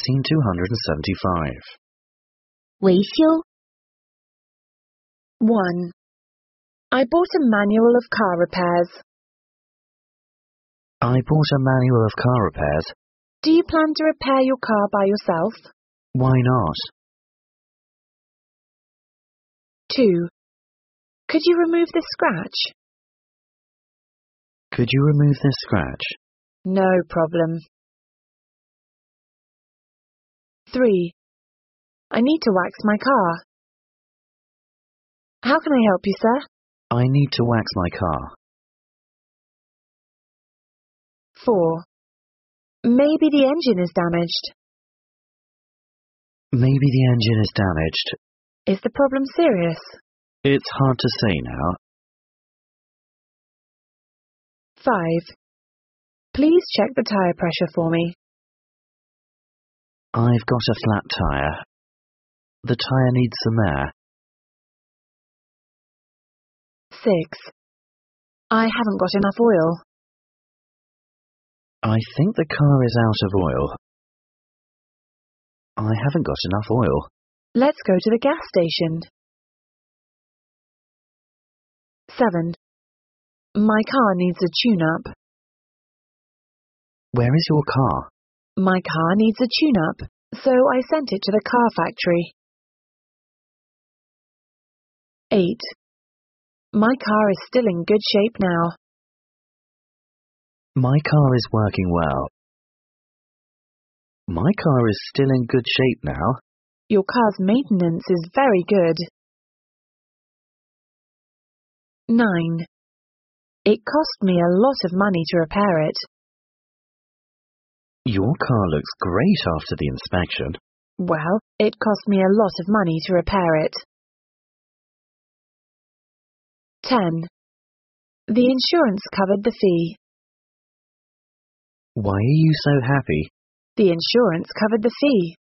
16,275. 维修 1. I bought a manual of car repairs. I bought a manual of car repairs. Do you plan to repair your car by yourself? Why not? 2. Could you remove this scratch? Could you remove this scratch? No problem. 3. I need to wax my car. How can I help you, sir? I need to wax my car. 4. Maybe the engine is damaged. Maybe the engine is damaged. Is the problem serious? It's hard to say now. 5. Please check the tire pressure for me. I've got a flat tire. The tire needs some air. 6. I haven't got enough oil. I think the car is out of oil. I haven't got enough oil. Let's go to the gas station. 7. My car needs a tune-up. Where is your car? My car needs a tune-up, so I sent it to the car factory. 8. My car is still in good shape now. My car is working well. My car is still in good shape now. Your car's maintenance is very good. 9. It cost me a lot of money to repair it. Your car looks great after the inspection. Well, it cost me a lot of money to repair it. 10. The insurance covered the fee. Why are you so happy? The insurance covered the fee.